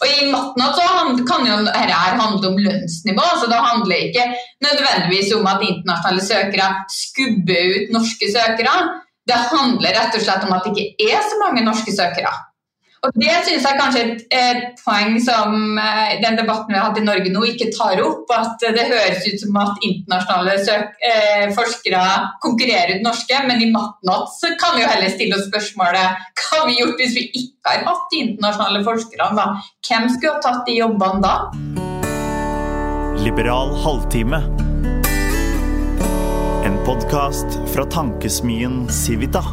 Og I matten så kan jo dette handle om lønnsnivå, så det handler ikke nødvendigvis om at internasjonale søkere skubber ut norske søkere. Det handler rett og slett om at det ikke så mange norske søkere. Og det synes jeg kanskje et poeng som den debatten vi har hatt I Norge nå ikke tar opp, at det høres ut som at internasjonale forskere konkurrerer ut norske, men I matten så kan vi jo heller stille oss spørsmålet, hva har vi gjort hvis vi ikke har hatt de internasjonale forskerne da? Hvem skulle ha tatt de jobbene da? Liberal halvtime. En podcast fra tankesmien Civita.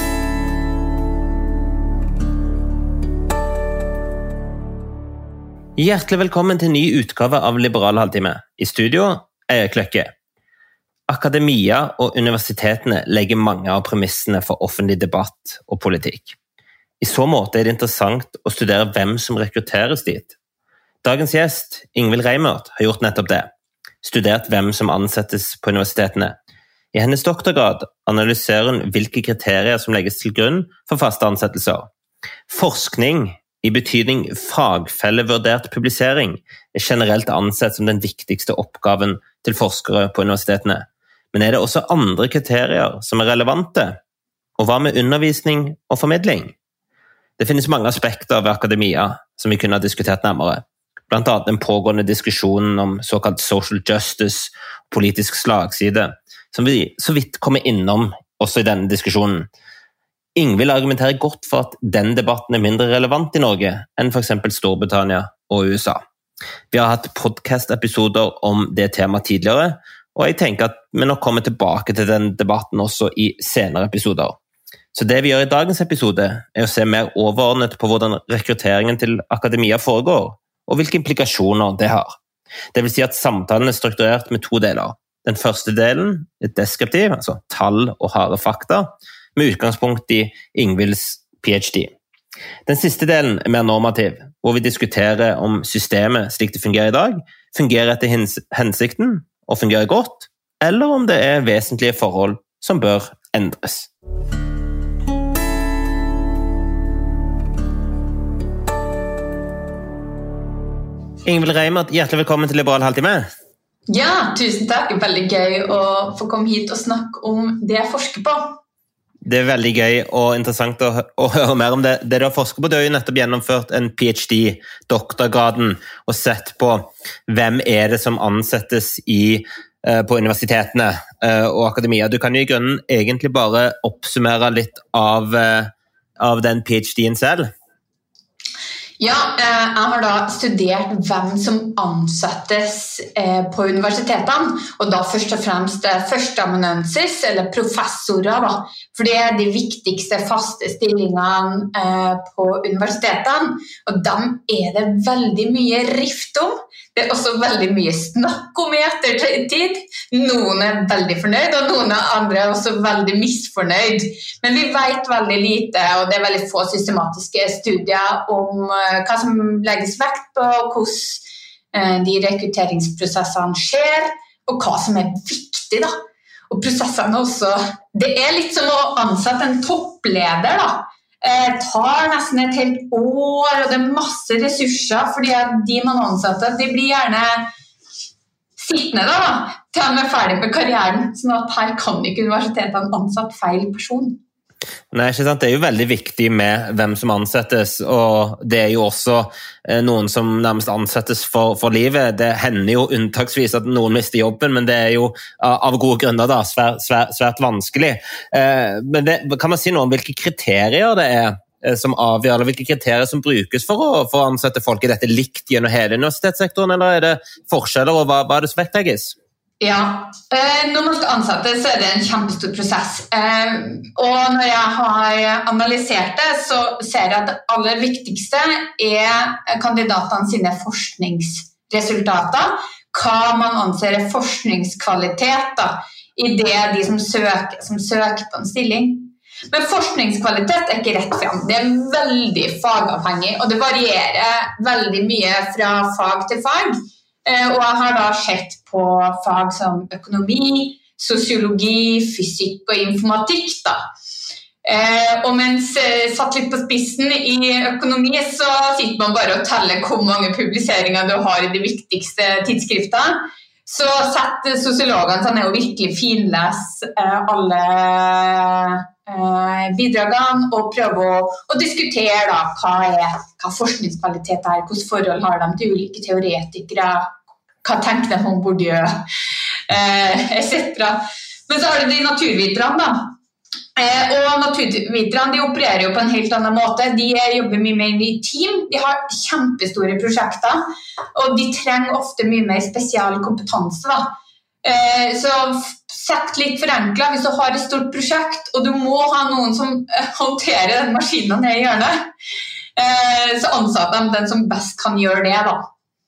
Hjertelig velkommen til en ny utgave av Liberal halvtime. I studio Kløkke. Akademia og universitetene legger mange av premissene for offentlig debatt og politikk. I så måte det interessant å studere hvem som rekrutteres dit. Dagens gjest, Ingvild Reimert, har gjort nettopp det. Studert hvem som ansettes på universitetene. I hennes doktorgrad analyserer hun hvilke kriterier som legges til grunn for faste ansettelser. Forskning I betydning fagfellevurdert publisering generelt ansett som den viktigste oppgaven til forskere på universitetene. Men det også andre kriterier som relevante? Og hva med undervisning og formidling? Det finnes mange aspekter ved akademia som vi kunne ha diskutert nærmere. Blant annet den pågående diskusjonen om såkalt social justice og politisk slagside, som vi så vidt kommer innom også I denne diskusjonen. Ingvild argumenterer godt for at den debatten mindre relevant I Norge enn for eksempel Storbritannia og USA. Vi har hatt podcast-episoder om det temaet tidligere, og jeg tenker at vi nok kommer tilbake til den debatten også I senere episoder. Så det vi gjør I dagens episode å se mer overordnet på hvordan rekrutteringen til akademia foregår, og hvilke implikasjoner det har. Det vil si at samtalen strukturert med 2 deler. Den første delen deskriptiv, altså tall og harde fakta, med utgangspunkt I Ingvilds PhD. Den siste delen mer normativ, hvor vi diskuterer om systemet slik det fungerer I dag, fungerer etter hensikten og fungerer godt, eller om det vesentlige forhold som bør endres. Ingvild Reimert, hjertelig velkommen til Liberal halvtime. Ja, tusen takk. Veldig gøy å få komme hit og snakke om det jeg forsker på. Det veldig gøy og interessant å høre mer om det. Det du har forsket på, du har jo nettopp gjennomført en PhD, doktorgraden, og sett på hvem det som ansettes på universitetene og akademia. Du kan jo I grunnen egentlig bare oppsummere litt av den PhD-en selv. Ja, jeg har da studert hvem som ansettes på universitetene, og da først og fremst førsteamanuensis, eller professorer da, for det de viktigste faste stillingene på universitetene, og dem det veldig mye rift om. Det også veldig mye snakk om I ettertid. Noen veldig fornøyd, og noen andre også veldig misfornøyd. Men vi vet veldig lite, og det veldig få systematiske studier om hva som legges vekt på, hvordan de rekrutteringsprosessene skjer, og hva som viktig da. Og prosessene også, det litt som å ansette en toppleder da. Tar nesten et helt år, og det masse ressurser, fordi at de man ansetter, de blir gjerne sittende da, til de ferdig med karrieren, sånn at her kan ikke universitetene ansette feil person. Nei, ikke sant? Det jo veldig viktig med hvem som ansettes, og det jo også noen som nærmest ansettes for livet. Det hender jo unntaksvis at noen mister jobben, men det jo av gode grunner da, svært vanskelig. Men kan man si noe om hvilke kriterier det som avgjør, eller hvilke kriterier som brukes for å ansette folk? Dette likt gjennom hele universitetssektoren, eller det forskjeller, og hva det som vektlegges? Ja, når man skal ansette så det en kjempestor prosess, og når jeg har analysert det så ser jeg at det aller viktigste kandidatene sine forskningsresultater, hva man anser forskningskvalitet da, I det de som søker på en stilling. Men forskningskvalitet ikke rett frem, det veldig fagavhengig, og det varierer veldig mye fra fag til fag. Og jeg har da sett på fag som økonomi, sosiologi, fysikk og informatikk da. Og mens satt litt på spissen I økonomi, så sitter man bare og teller hvor mange publiseringer du har I de viktigste tidsskriftene. Så setter sosiologene seg ned og virkelig finleser alle bidragene og prøver å diskutere da, hva forskningskvalitet hvordan forhold har de til ulike teoretikere, hva tenker de om Bourdieu, etc. Men så har du de naturviterne da. Og naturviterne de opererer jo på en helt annen måte. De jobber mye mer I team, de har kjempestore prosjekter, og de trenger ofte mye mer spesial kompetanse da. Så sett litt forenklet, hvis du har et stort prosjekt, og du må ha noen som håndterer den maskinen ned I hjørnet, så ansetter de den som best kan gjøre det da.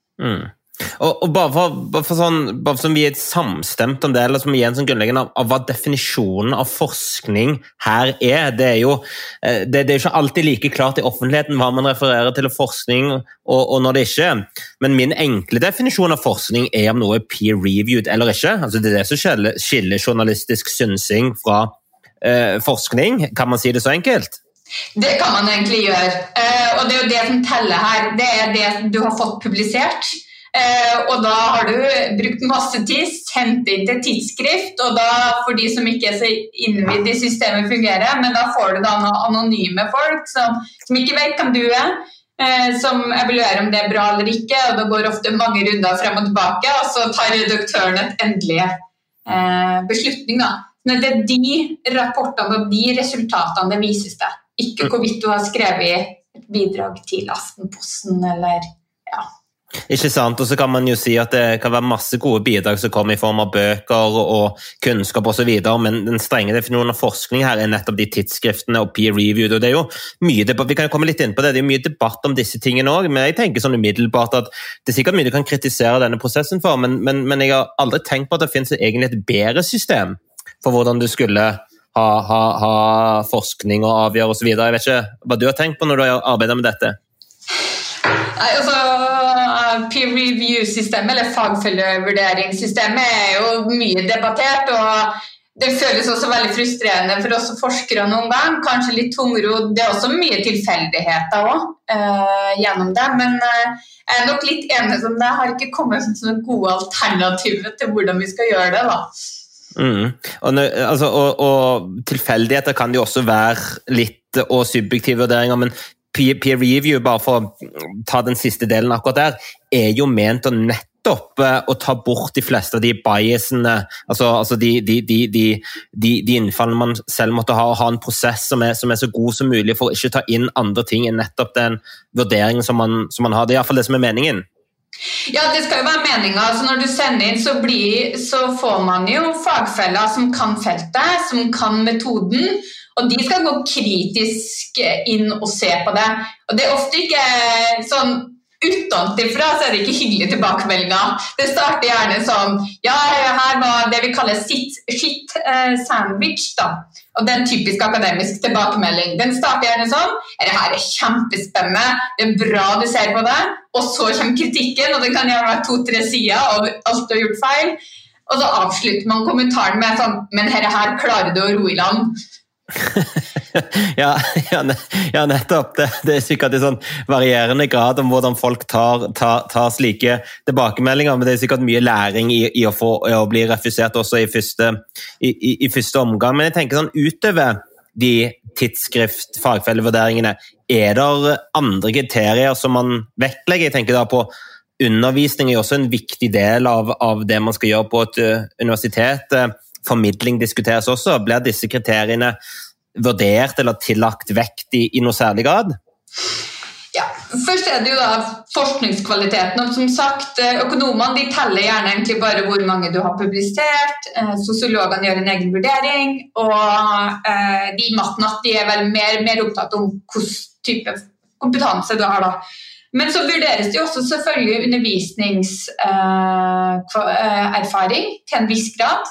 Og bare som vi et samstemt om det, eller som igjen som grunnleggende av hva definisjonen av forskning her det jo det ikke alltid like klart I offentligheten hva man refererer til forskning og når det ikke men min enkle definisjon av forskning om noe peer-reviewed eller ikke, altså det som skiller journalistisk synsing fra forskning, kan man si det så enkelt? Det kan man egentlig gjøre, og det jo det som teller her, det det du har fått publisert, og da har du brukt masse tid, sendt inn til tidsskrift, og da for de som ikke så innvidd I systemet fungerer, men da får du da noen anonyme folk som ikke vet hvem du som evaluerer om det bra eller ikke, og det går ofte mange runder frem og tilbake, og så tar redaktøren et endelig beslutning da. Men det de rapportene og de resultatene det vises det, ikke hvorvidt du har skrevet et bidrag til Aftenposten eller Ikke sant, og så kan man jo si at det kan være masse gode bidrag som kommer I form av bøker og kunnskap og så videre, men den strenge definisjonen av forskning her nettopp de tidsskriftene og peer-reviewed, og det jo mye debatt, vi kan jo komme litt inn på det, det jo mye debatt om disse tingene også, men jeg tenker sånn umiddelbart at det sikkert mye du kan kritisere denne prosessen for, men jeg har aldri tenkt på at det finnes egentlig et bedre system for hvordan du skulle ha forskning og avgjøre og så videre. Jeg vet ikke hva du har tenkt på når du har arbeidet med dette? Nei, altså peer-review-systemet eller fagfellevurderingssystemet jo mye debattert, og det føles også veldig frustrerende for oss forskere noen gang, kanskje litt tungrodd, det også mye tilfeldigheter også, gjennom det, men jeg nok litt enig som det, har ikke kommet sånne gode alternativer til hvordan vi skal gjøre det da. Og tilfeldigheter kan jo også være litt og subjektive vurderinger, men peer review, bare for å ta den siste delen akkurat der, jo ment å nettopp å ta bort de fleste av de biasene, altså de innfallene man selv måtte ha, og ha en prosess som så god som mulig for å ikke ta inn andre ting enn nettopp den vurderingen som man har. Det I hvert fall det som meningen. Ja, det skal jo være meningen. Altså når du sender inn, så får man jo fagfeller som kan feltet, som kan metoden, og de skal gå kritisk inn og se på det. Og det ofte ikke sånn utenfra, så det ikke hyggelige tilbakemeldinger. Det starter gjerne sånn, ja, her var det vi kaller shit sandwich da. Og det en typisk akademisk tilbakemelding. Den starter gjerne sånn, det her kjempespennende, det bra du ser på det, og så kommer kritikken, og det kan gjerne være 2-3 sider av alt du har gjort feil, og så avslutter man kommentaren med sånn, men her klarer du å ro I land. ja, nettopp. Det sikkert I sånn varierende grad om hvordan folk tar slike tilbakemeldinger, men det sikkert mye læring I å bli refusert også I første omgang. Men jeg tenker sånn, utover de tidsskrift-fagfellevurderingene, det andre kriterier som man vektlegger? Jeg tenker da på undervisning også en viktig del av det man skal gjøre på et universitet. Formidling diskuteres også. Blir disse kriteriene vurdert eller tillagt vekt I noe særlig grad? Ja, først det jo da forskningskvaliteten, og som sagt, økonomene de teller gjerne egentlig bare hvor mange du har publisert, sosiologene gjør en egen vurdering, og de I matematikk de vel mer opptatt om hvilken type kompetanse du har da. Men så vurderes det jo også selvfølgelig undervisningserfaring til en viss grad,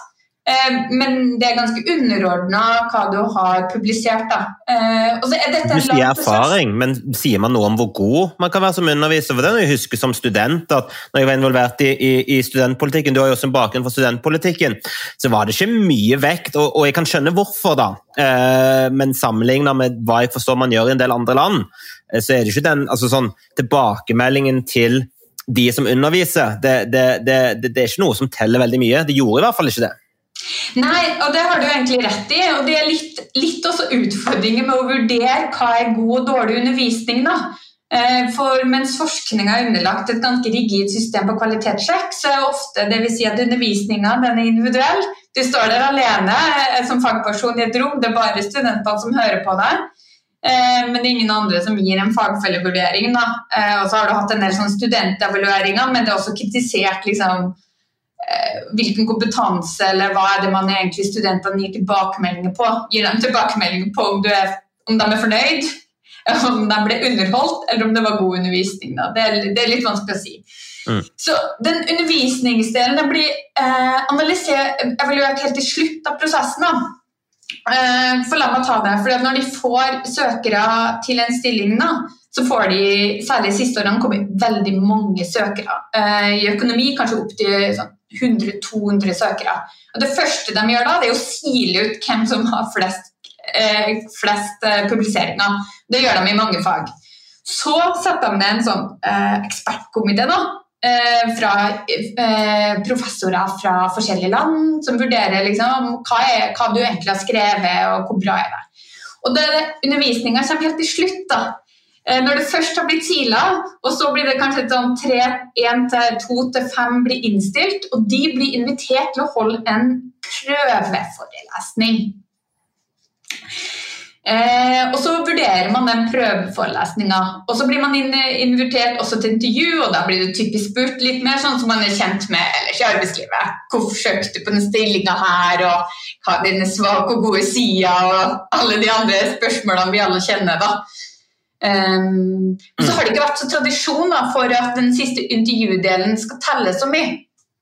Men det ganske underordnet hva du har publisert da. Og så dette du sier erfaring, men sier man noe om hvor god man kan være som underviser? For det er jeg husker som student, at når jeg var involvert i studentpolitikken, du har jo også en bakgrunn for studentpolitikken, så var det ikke mye vekt, og jeg kan skjønne hvorfor da, men sammenlignet med hva jeg forstår man gjør i en del andre land, så er det ikke den sånn, tilbakemeldingen til de som underviser, det er ikke noe som teller veldig mye, det gjorde i hvert fall ikke det. Nei, og det har du egentlig rett i, og det er litt også utfordringer med å vurdere hva god og dårlig undervisning da. For mens forskningen er underlagt et ganske rigid system på kvalitetssjekk, så er ofte det vil si at undervisningen den er individuell. Du står der alene som fagperson i et rom, det er bare studentene som hører på deg, men det er ingen andre som gir en fagfellevurdering da. Og så har du hatt en del sånn studentevalueringer, men det er også kritisert liksom hvilken kompetanse eller hva er det man egentlig studentene gir tilbakemeldinger på. Gir dem tilbakemeldinger på om de er fornøyd, om de ble underholdt, eller om det var god undervisning. Da. Det er litt vanskelig å si. Så den undervisningsdelen den blir evaluert helt til slutt av prosessen. Da. For la meg ta det, for når de får søkere til en stilling da, så får de, særlig i siste årene, kommer veldig mange søkere. I økonomi kanskje opp til sånn 100-200 søkere. Og det første de gjør da, det er å sile ut hvem som har flest publiseringer. Det gjør de i mange fag. Så setter de ned en sånn ekspertkomité da, fra professorer fra forskjellige land, som vurderer liksom, hva du egentlig har skrevet, og hvor bra er det. Og undervisningen kommer helt til slutt da. Når det først har blitt silet, og så blir det kanskje sånn 1-2-5 blir innstilt, og de blir invitert til å holde en prøveforelesning. Og så vurderer man den prøveforelesningen, og så blir man invitert også til intervju, og da blir det typisk spurt litt mer sånn som man er kjent med ellers i arbeidslivet. Hvorfor søkte du på den stillingen her, og hva er dine svake og gode sider, og alle de andre spørsmålene vi alle kjenner da. Så har det ikke vært så tradisjon da, for at den siste intervjudelen skal telle så mye.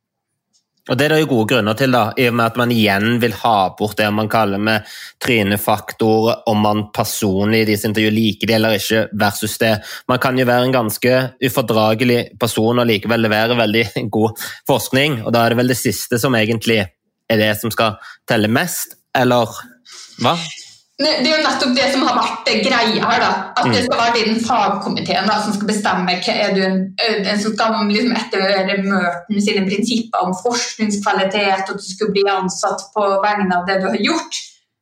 Og det er det jo gode grunner til da, i og med at man igjen vil ha bort det man kaller med trynefaktor, om man personlig i disse intervjuer liker det eller ikke, versus det. Man kan jo være en ganske ufordragelig person og likevel levere veldig god forskning, og da er det vel det siste som egentlig er det som skal telle mest, eller hva? Det er jo nettopp det som har vært greia her da, at det skal være den fagkomiteen da, som skal bestemme er du en som skal liksom etter Merton sine prinsipper om forskningskvalitet, og at du skal bli ansatt på vegne av det du har gjort.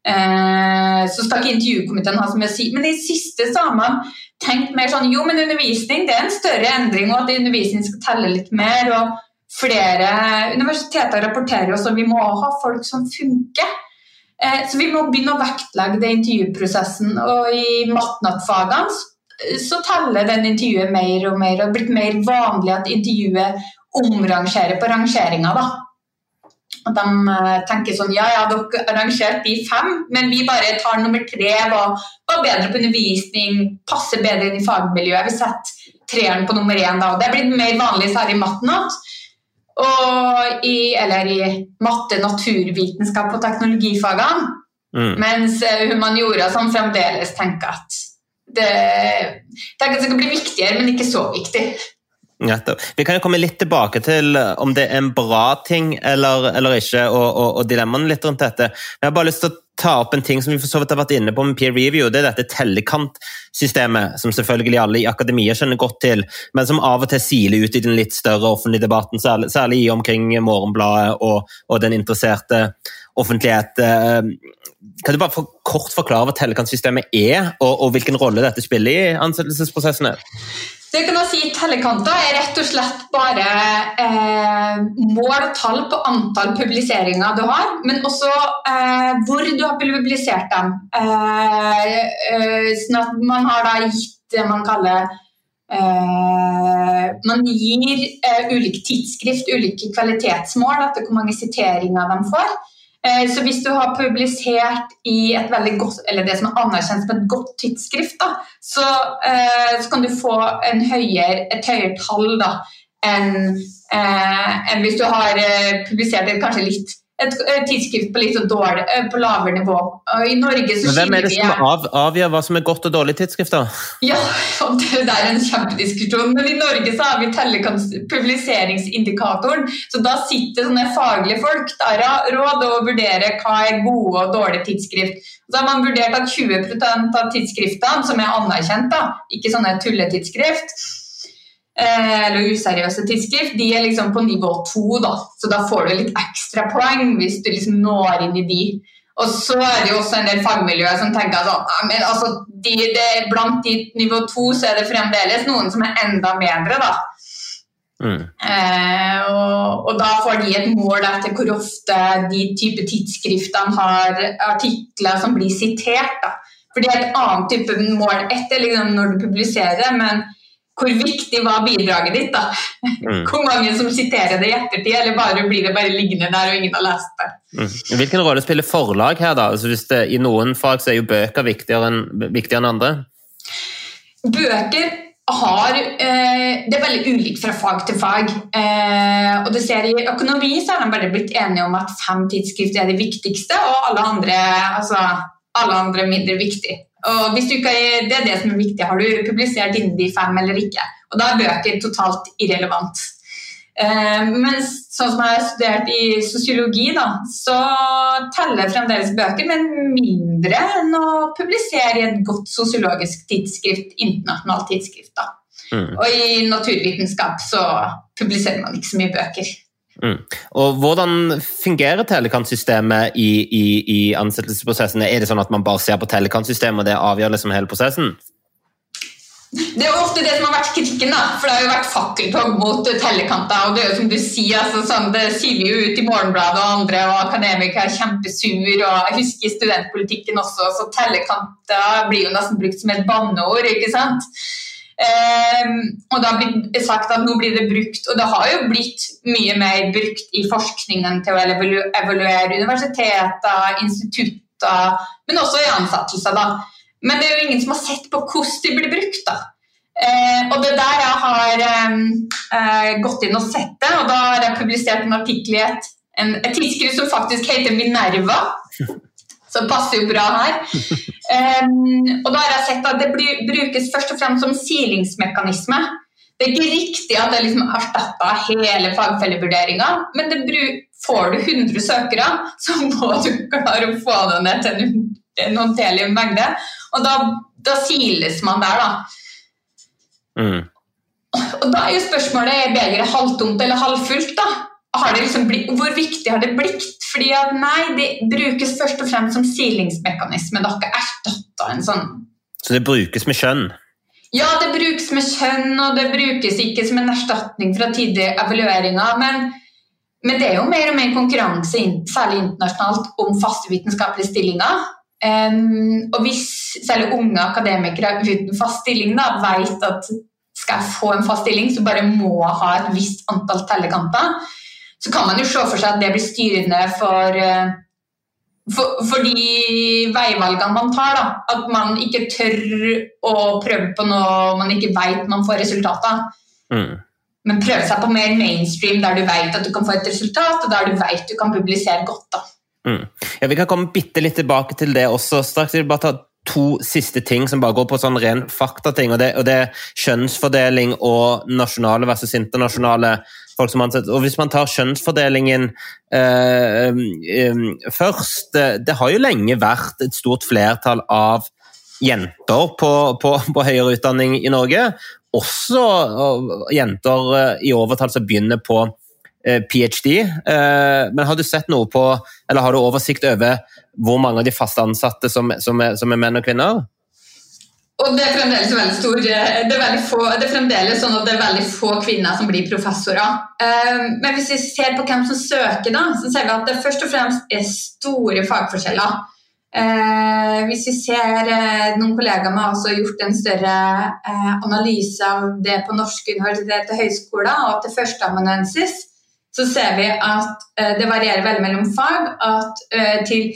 Så skal ikke intervjukomiteen ha så mye å si, men i siste så har man tenkt mer sånn, jo, men undervisning det er en større endring, og at undervisning skal telle litt mer, og flere universiteter rapporterer også at vi må ha folk som funker. Så vi må begynne å vektlegge det intervjuprosessen, og i matnattfagene så teller den intervjuet mer og mer, og det har blitt mer vanlig at intervjuet omrangerer på rangeringer da. At de tenker sånn, ja, dere arrangerte de 5, men vi bare tar nummer 3, var bedre på undervisning, passer bedre inn i fagmiljøet, vi setter 3-eren på nummer 1 da, og det har blitt mer vanlig særlig i matnatt. Og i matte, naturvitenskap og teknologifagene, mens humaniora som fremdeles tenker at det skal bli viktigere, men ikke så viktig. Vi kan jo komme litt tilbake til om det er en bra ting eller ikke, og dilemmaen litt rundt dette. Jeg har bare lyst til å ta opp en ting som vi for så vidt har vært inne på med peer review, det er dette tellekantsystemet, som selvfølgelig alle i akademia skjønner godt til, men som av og til siler ut i den litt større offentlige debatten, særlig omkring Morgenbladet og den interesserte offentlighet. Kan du bare kort forklare hva tellekantsystemet er, og hvilken rolle dette spiller i ansettelsesprosessene? Det kan jeg si, tellekanter er rett og slett bare mål og tall på antall publiseringer du har, men også hvor du har publisert dem. Sånn at man har da gitt det man kaller, man gir ulike tidsskrift, ulike kvalitetsmål etter hvor mange siteringer de får. Så hvis du har publisert i et veldig godt, eller det som er anerkjent som et godt tidsskrift, da, så kan du få et høyere tall da, enn hvis du har publisert et kanskje litt et tidsskrift på litt dårlig, på lavere nivå. Og i Norge så Men hvem det som avgjør hva som godt og dårlig tidsskrift da? Ja, det en kjempediskusjon. Men i Norge så har vi publiseringsindikatoren, så da sitter sånne faglige folk der råd og vurderer hva gode og dårlige tidsskrift. Så har man vurdert at 20% av tidsskriftene, som anerkjent da, ikke sånne tulletidsskrift, eller useriøse tidsskrift, de liksom på nivå 2 da, så da får du litt ekstra poeng hvis du liksom når inn i de. Og så det jo også en del fagmiljøer som tenker sånn, men altså, blant de nivå 2 så det fremdeles noen som enda bedre da. Og da får de et mål etter hvor ofte de type tidsskriftene har artikler som blir sitert da. For det et annet type mål etter liksom, når du publiserer, men hvor viktig var bidraget ditt da? Hvor mange som siterer det i ettertid, eller blir det bare liggende der og ingen har lest det? Hvilken rolle spiller forlag her da? Altså hvis i noen fag så jo bøker viktigere enn andre? Bøker har, det veldig ulikt fra fag til fag, og det ser i økonomi så de bare blitt enige om at 5 tidsskrift det viktigste, og alle andre mindre viktig. Og hvis du ikke, det det som viktig, har du publisert innen de 5 eller ikke? Og da bøker totalt irrelevant. Men sånn som jeg har studert i sosiologi da, så teller fremdeles bøker, men mindre enn å publisere i et godt sosiologisk tidsskrift, internasjonalt tidsskrift da. Og i naturvitenskap så publiserer man ikke så mye bøker. Og hvordan fungerer tellekantsystemet i ansettelsesprosessen? Det sånn at man bare ser på tellekantsystemet og det avgjør liksom hele prosessen? Det jo ofte det som har vært kritikken da, for det har jo vært fakkeltog mot tellekanter, og det jo som du sier, altså, sånn, det sier vi jo ut i Morgenbladet og andre, og akademikere kjempesur, og jeg husker i studentpolitikken også, så tellekanter blir jo nesten brukt som et banneord, ikke sant? Og det har blitt sagt at nå blir det brukt, og det har jo blitt mye mer brukt i forskningen til å evaluere universiteter, institutter, men også i ansettelser da. Men det jo ingen som har sett på hvordan de blir brukt da. Og det der jeg har gått inn og sett det, og da har jeg publisert en artikkel i et tidsskrift som faktisk heter Minerva, så det passer jo bra her. Og da har jeg sett at det brukes først og fremst som silingsmekanisme. Det ikke riktig at det liksom erstatter hele fagfellevurderingen, men får du 100 søkere, så må du klare å få det ned til en håndterlig mengde, og da siles man der da. Og da jo spørsmålet, begeret halvtomt eller halvfullt da? Hvor viktig har det blitt? Fordi at nei, det brukes først og fremst som silingsmekanisme, det har ikke erstattet en sånn. Så det brukes med skjønn? Ja, det brukes med skjønn, og det brukes ikke som en erstatning fra tidligere evalueringer, men det jo mer og mer konkurranse, særlig internasjonalt, om faste vitenskapelige stillinger. Og hvis særlig unge akademikere uten fast stilling da, vet at skal jeg få en fast stilling, så bare må ha et visst antall tellekanter, så kan man jo se for seg at det blir styrende for de veivalgene man tar da. At man ikke tør å prøve på noe man ikke vet man får resultater. Men prøve seg på mer mainstream der du vet at du kan få et resultat, og der du vet du kan publisere godt da. Ja, vi kan komme bitte litt tilbake til det også. Straks vil jeg bare ta 2 siste ting som bare går på sånn ren faktating, og det kjønnsfordeling og nasjonale versus internasjonale folk som ansetter. Og hvis man tar kjønnsfordelingen først, det har jo lenge vært et stort flertall av jenter på høyere utdanning i Norge, også jenter i overtall som begynner på PhD, men har du sett noe på, eller har du oversikt over hvor mange av de faste ansatte som menn og kvinner? Og det fremdeles veldig stor, det fremdeles sånn at det veldig få kvinner som blir professorer. Men hvis vi ser på hvem som søker da, så ser vi at det først og fremst store fagforskjeller. Hvis vi ser, noen kollegaer med har også gjort en større analyse av det på norske universitet og høyskoler, og til førsteamanuensis, så ser vi at det varierer veldig mellom fag, at til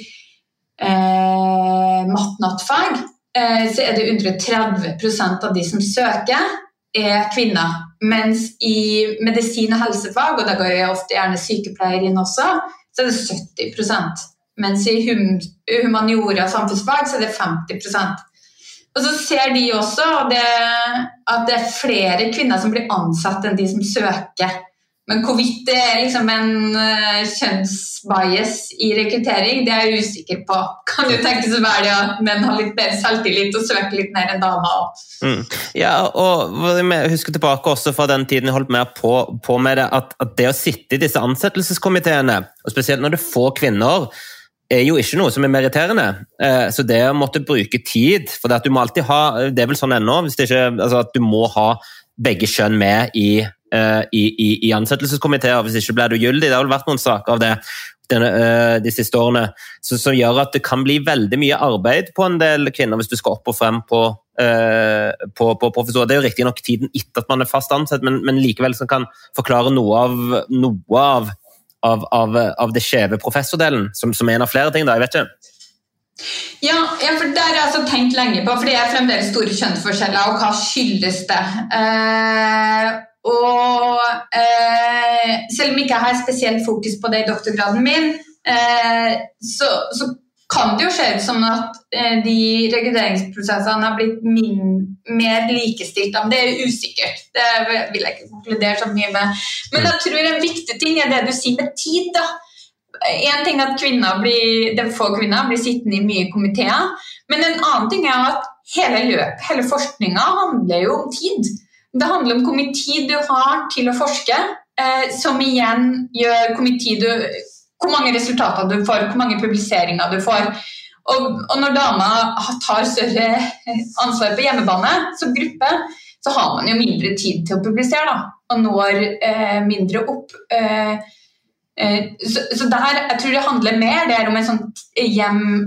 matnattfag så det under 30% av de som søker kvinner, mens i medisin og helsefag, og da går jeg ofte gjerne sykepleier inn også, så det 70%. Mens i humaniora og samfunnsfag så det 50%. Og så ser de også at det flere kvinner som blir ansatt enn de som søker. Men hvorvidt det liksom en kjønnsbias i rekruttering, det jeg usikker på. Kan jo tenkes å være det at menn har litt mer selvtillit og søker litt mer enn damer. Ja, og jeg husker tilbake også fra den tiden jeg holdt mer på med det, at det å sitte i disse ansettelseskomiteene, og spesielt når det får kvinner, jo ikke noe som meritterende, så det å måtte bruke tid, for det at du må alltid ha, det vel sånn ennå, hvis det ikke, altså at du må ha begge kjønn med i ansettelseskomiteer, hvis ikke blir du gyldig. Det har vel vært noen saker av det de siste årene, som gjør at det kan bli veldig mye arbeid på en del kvinner hvis du skal opp og frem på professor. Det jo riktig nok tiden etter at man fast ansatt, men likevel som kan forklare noe av det skjeve professordelen, som en av flere ting da, jeg vet ikke. Ja, for der har jeg altså tenkt lenge på, for det fremdeles store kjønnsforskjeller, og hva skyldes det? Selv om ikke jeg har spesielt fokus på det i doktorgraden min, så kan det jo skje ut som at de rekrutteringsprosessene har blitt mer likestilt, men det usikkert. Det vil jeg ikke konkludere så mye med. Men jeg tror en viktig ting det du sier med tid da. En ting at få kvinner blir sittende i mye komiteer, men en annen ting at hele forskningen handler jo om tid. Det handler om hvor mye tid du har til å forske, som igjen gjør hvor mange resultater du får, hvor mange publiseringer du får. Og når damer tar større ansvar på hjemmebane som gruppe, så har man jo mindre tid til å publisere da, og når mindre opp. Så der, jeg tror det handler mer om en sånn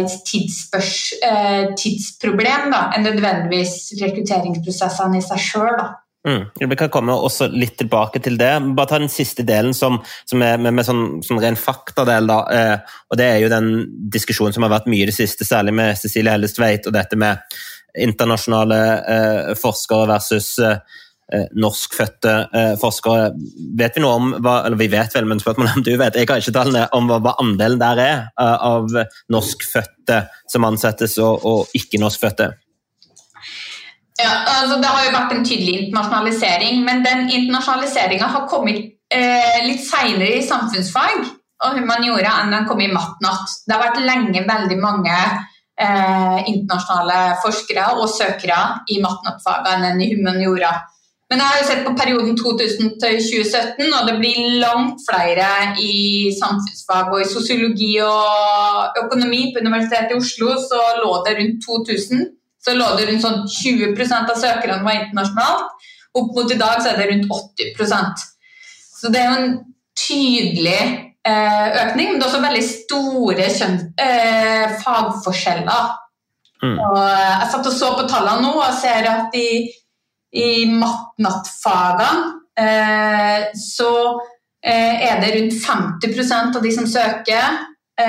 arbeidstidsproblem da, enn nødvendigvis rekrutteringsprosessene i seg selv da. Vi kan komme også litt tilbake til det. Bare ta den siste delen som med sånn ren faktadel da, og det jo den diskusjonen som har vært mye i det siste, særlig med Cecilie Hellestveit, og dette med internasjonale forskere versus norskfødte forskere. Vet vi noe om, eller vi vet vel, men spørsmålet om du vet, jeg har ikke tallene om hva andelen der av norskfødte som ansettes og ikke norskfødte. Ja, altså det har jo vært en tydelig internasjonalisering, men den internasjonaliseringen har kommet litt senere i samfunnsfag og humaniora enn den kom i matnatt. Det har vært lenge veldig mange internasjonale forskere og søkere i matnattfagene enn i humaniora. Men jeg har jo sett på perioden 2000 til 2017, og det blir langt flere i samfunnsfag og i sosiologi og økonomi på Universitetet i Oslo, så lå det rundt 2000. Så lå det rundt sånn 20% av søkerne var internasjonalt. Opp mot i dag så det rundt 80%. Så det jo en tydelig økning, men det også veldig store fagforskjeller. Og jeg satt og så på tallene nå og ser at i matnattfagene så det rundt 50% av de som søker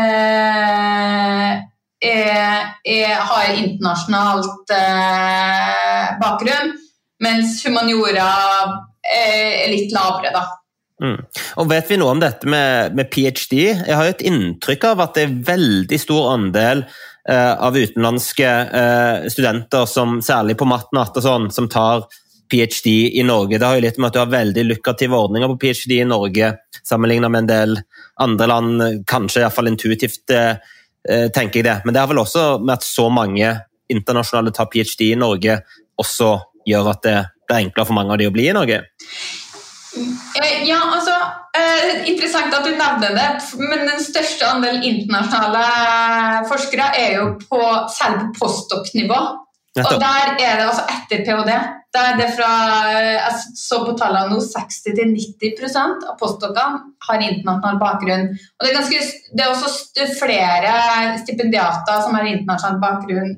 har internasjonalt bakgrunn, mens humaniora litt lavere da. Og vet vi noe om dette med PhD? Jeg har jo et inntrykk av at det veldig stor andel av utenlandske studenter, som særlig på matnatt og sånn, som tar PhD i Norge. Det har jo litt med at du har veldig lukrative ordninger på PhD i Norge, sammenlignet med en del andre land, kanskje i hvert fall intuitivt tenker jeg det. Men det har vel også med at så mange internasjonale tar PhD i Norge også gjør at det enklere for mange av de å bli i Norge? Ja, altså, interessant at du nevner det, men den største andel internasjonale forskere jo særlig på postdoc-nivå. Og der det altså etter PhD. Der det fra, jeg så på tallene nå, 60-90% av postdocene har internasjonal bakgrunn. Og det også flere stipendiater som har internasjonal bakgrunn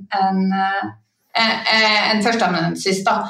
enn førsteamanuensis da.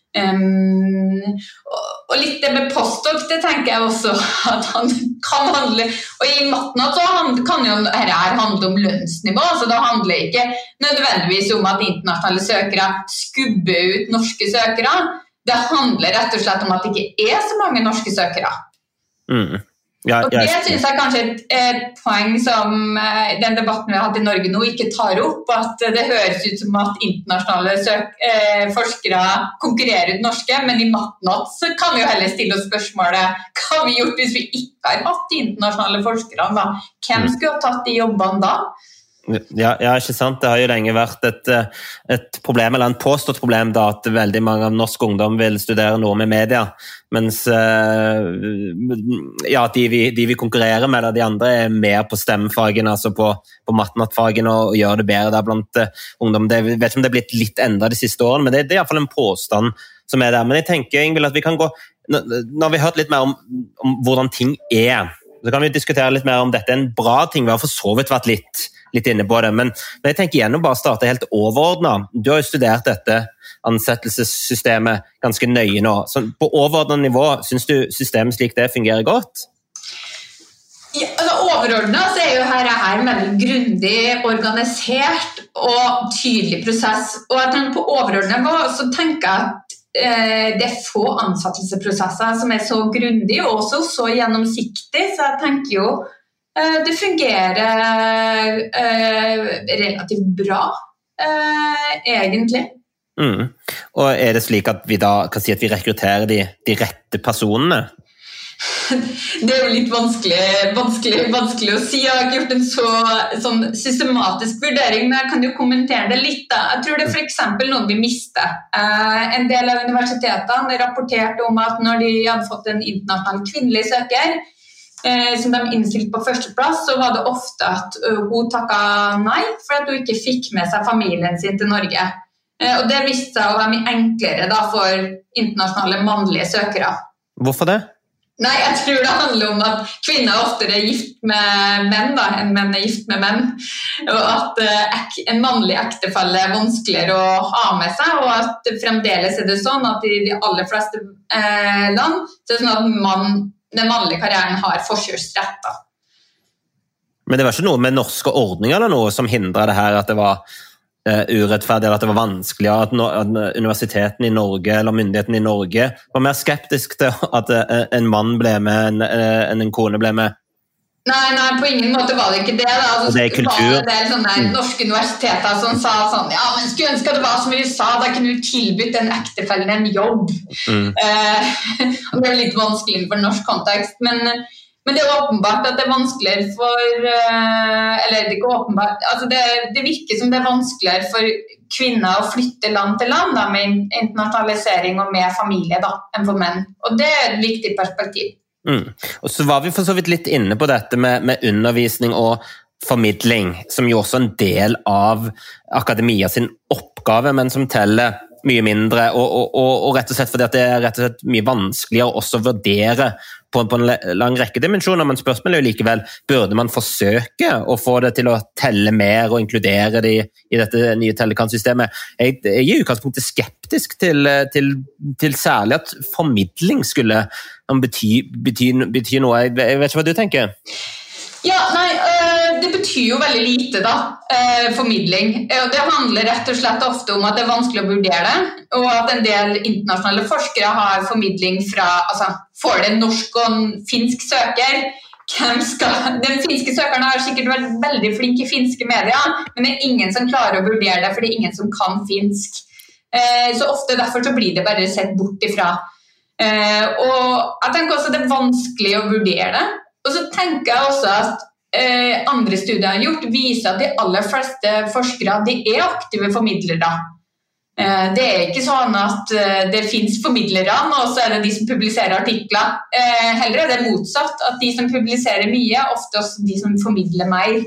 Og litt det med postdoc, det tenker jeg også at han kan handle, og i matnatt så kan jo dette handle om lønnsnivå, så det handler ikke nødvendigvis om at internasjonale søkere skubber ut norske søkere, det handler rett og slett om at det ikke så mange norske søkere. Og det synes jeg kanskje et poeng som den debatten vi har hatt i Norge nå ikke tar opp, at det høres ut som at internasjonale forskere konkurrerer ut norske, men i Matnat så kan vi jo heller stille oss spørsmålet, hva har vi gjort hvis vi ikke har hatt de internasjonale forskerne da? Hvem skulle ha tatt de jobbene da? Ja, ikke sant. Det har jo lenge vært et problem, eller en påstått problem da, at veldig mange av norsk ungdom vil studere noe med media, mens de vi konkurrerer med, de andre mer på stemmefagene, altså på matematikfagene, og gjør det bedre der blant ungdom. Jeg vet ikke om det er blitt litt enda de siste årene, men det er i hvert fall en påstand som der. Men jeg tenker Ingvild, at vi kan gå, når vi har hørt litt mer om hvordan ting så kan vi diskutere litt mer om dette er en bra ting. Vi har for så vidt vært litt inne på det, men jeg tenker igjen å bare starte helt overordnet. Du har jo studert dette ansettelsessystemet ganske nøye nå. Så på overordnet nivå, synes du systemet slik det fungerer godt? Ja, altså overordnet så er jo her en veldig grundig, organisert og tydelig prosess. Og jeg tenker på overordnet nivå, så tenker jeg at det er få ansettelsesprosesser som er så grundig og også så gjennomsiktig, så jeg tenker jo det fungerer relativt bra, egentlig. Og er det slik at vi da kan si at vi rekrutterer de rette personene? Det er jo litt vanskelig å si. Jeg har ikke gjort en sånn systematisk vurdering, men jeg kan jo kommentere det litt da. Jeg tror det for eksempel noen vi mister. En del av universitetene rapporterte om at når de hadde fått en internasjonal kvinnelig søker, som de innstilte på førsteplass, så var det ofte at hun takket nei for at hun ikke fikk med seg familien sin til Norge. Og det viste seg å være mye enklere da, for internasjonale mannlige søkere. Hvorfor det? Nei, jeg tror det handler om at kvinner oftere er gift med menn da, enn menn er gift med menn. Og at en mannlig ektefelle er vanskeligere å ha med seg, og at fremdeles er det sånn at i de aller fleste land, så er det sånn at den mannlige karrieren har forkjørsrett da. Men det var ikke noe med norske ordninger eller noe som hindret det her, at det var urettferdig, eller at det var vanskelig, at universiteten i Norge, eller myndigheten i Norge, var mer skeptisk til at en mann ble med, enn en kone ble med? Nei, på ingen måte var det ikke det. Da. Altså, det er kultur. Det er sånne norske universiteter som sa sånn, ja, men skulle ønske at det var som i USA, da kunne du tilbytt den ektefellen en jobb. Og det er litt vanskelig for norsk kontekst, men det er åpenbart at det er vanskeligere for, eller det er ikke åpenbart, altså det virker som det er vanskeligere for kvinner å flytte land til land da, med internasjonalisering og med familie da, enn for menn. Og det er et viktig perspektiv. Og så var vi for så vidt litt inne på dette med undervisning og formidling, som jo også er en del av akademia sin oppgave, men som teller mye mindre, og rett og slett fordi at det er rett og slett mye vanskeligere også å vurdere på en lang rekke dimensjoner, men spørsmålet er jo likevel, burde man forsøke å få det til å telle mer og inkludere det i dette nye tellekantsystemet? Jeg er i utgangspunktet skeptisk til særlig at formidling skulle bety noe. Jeg vet ikke hva du tenker? Ja, nei, det betyr jo veldig lite da, formidling. Det handler rett og slett ofte om at det er vanskelig å vurdere det, og at en del internasjonale forskere har formidling fra, altså, får det en norsk og en finsk søker, den finske søkeren har sikkert vært veldig flink i finske medier, men det er ingen som klarer å vurdere det, for det er ingen som kan finsk. Så ofte derfor så blir det bare sett bort ifra. Og jeg tenker også at det er vanskelig å vurdere det, og så tenker jeg også at andre studier har gjort viser at de aller fleste forskere de er aktive formidlere. Det er ikke sånn at det finnes formidlere, og så er det de som publiserer artikler. Heller er det motsatt, at de som publiserer mye, ofte også de som formidler mer.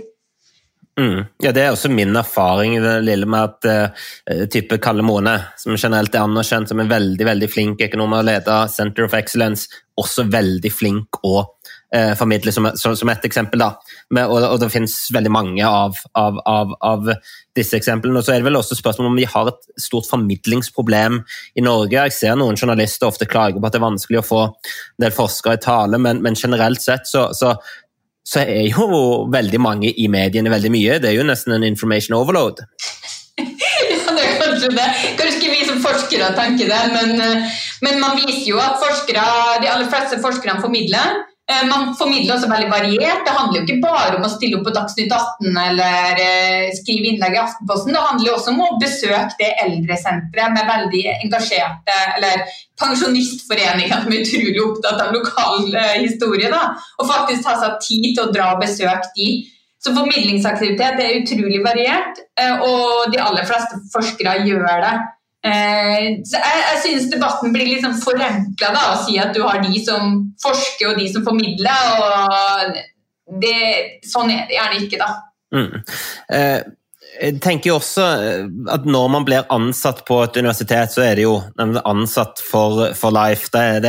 Ja, det er også min erfaring i det lille med at type Kalle Mone, som generelt er anerkjent som en veldig, veldig flink økonom og leder Center of Excellence, også veldig flink å formidle som et eksempel da. Og det finnes veldig mange av disse eksemplene, og så er det vel også spørsmål om vi har et stort formidlingsproblem i Norge. Jeg ser noen journalister ofte klager på at det er vanskelig å få en del forskere i tale, men generelt sett så er jo veldig mange i mediene veldig mye. Det er jo nesten en information overload. Ja, det er kanskje det. Kanskje ikke vi som forskere tenker det, men man viser jo at de aller fleste forskerne formidler. Man formidler også veldig variert. Det handler jo ikke bare om å stille opp på Dagsnytt 18 eller skrive innlegg i Aftenposten. Det handler jo også om å besøke det eldresenteret med veldig engasjerte, eller pensjonistforeninger som er utrolig opptatt av lokal historie, da, og faktisk ta seg tid til å dra og besøke de. Så formidlingsaktivitet er utrolig variert, og de aller fleste forskere gjør det. Så jeg synes debatten blir litt sånn forenklet da, å si at du har de som forsker og de som formidler, og sånn er det gjerne ikke da. Jeg tenker jo også at når man blir ansatt på et universitet, så er det jo ansatt for life.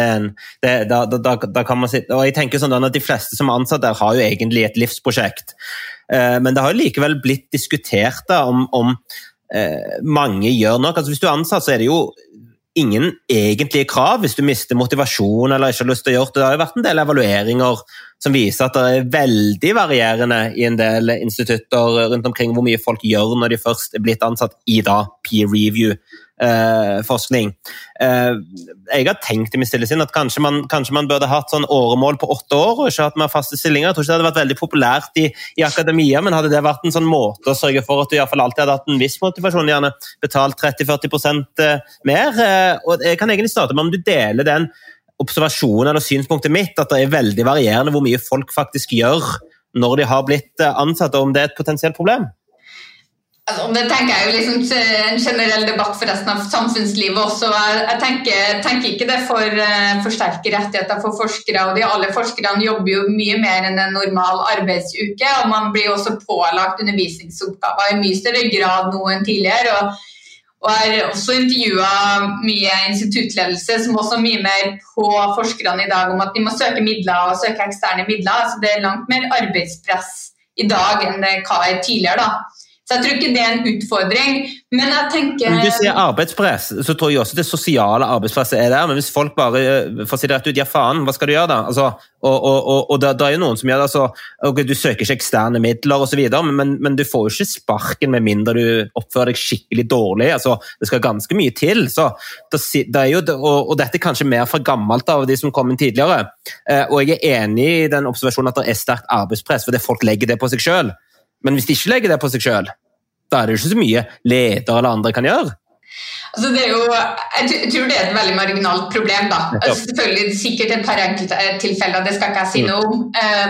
Da kan man sitte, og jeg tenker sånn at de fleste som er ansatt der har jo egentlig et livsprosjekt, men det har jo likevel blitt diskutert da, om mange gjør nok. Altså, hvis du er ansatt, så er det jo ingen egentlige krav hvis du mister motivasjon eller ikke har lyst til å gjøre det. Det har jo vært en del evalueringer som viser at det er veldig varierende i en del institutter rundt omkring hvor mye folk gjør når de først er blitt ansatt i da peer review forskning. Jeg har tenkt i min stille sinn at kanskje man burde hatt sånn åremål på 8 år og ikke hatt mer faste stillinger. Jeg tror ikke det hadde vært veldig populært i akademia, men hadde det vært en sånn måte å sørge for at du i hvert fall alltid hadde hatt en viss motivasjon, gjerne betalt 30-40% mer, og jeg kan egentlig starte med om du deler den observasjonen eller synspunktet mitt, at det er veldig varierende hvor mye folk faktisk gjør når de har blitt ansatt, og om det er et potensielt problem. Altså, det tenker jeg jo liksom en generell debatt for resten av samfunnslivet også. Jeg tenker ikke det for sterke rettigheter for forskere, og de alle forskerne jobber jo mye mer enn en normal arbeidsuke, og man blir også pålagt undervisningsoppgaver i mye større grad nå enn tidligere, og har også intervjuet mye instituttledelse som også er mye mer på forskerne i dag om at de må søke midler og søke eksterne midler, så det er langt mer arbeidspress i dag enn det var tidligere da. Så jeg tror ikke det er en utfordring, men jeg tenker... Når du sier arbeidspress, så tror jeg også det sosiale arbeidspresset er der, men hvis folk bare får si rett ut, ja faen, hva skal du gjøre da? Altså, og da er jo noen som gjør det, altså, okay, du søker ikke eksterne midler og så videre, men du får jo ikke sparken med mindre du oppfører deg skikkelig dårlig, altså, det skal ganske mye til, så det er jo, og dette er kanskje mer fra gammelt av de som kom inn tidligere, og jeg er enig i den observasjonen at det er sterkt arbeidspress, fordi folk legger det på seg selv. Men hvis de ikke legger det på seg selv, da er det jo ikke så mye leder eller andre kan gjøre. Altså det er jo, jeg tror det er et veldig marginalt problem da. Altså selvfølgelig sikkert et par enkelte tilfeller, det skal ikke jeg si noe om.